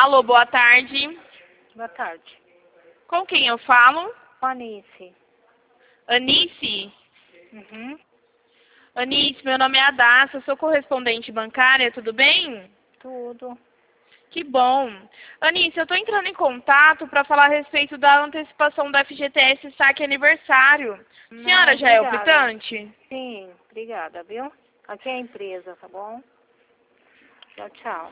Alô, boa tarde. Boa tarde. Com quem eu falo? Anice. Anice? Uhum. Anice, meu nome é Adassa, sou correspondente bancária, tudo bem? Tudo. Que bom. Anice, eu estou entrando em contato para falar a respeito da antecipação do FGTS Saque Aniversário. Não, Senhora já é obrigada. optante? Sim, obrigada, viu? Aqui é a empresa, tá bom? Tchau, tchau.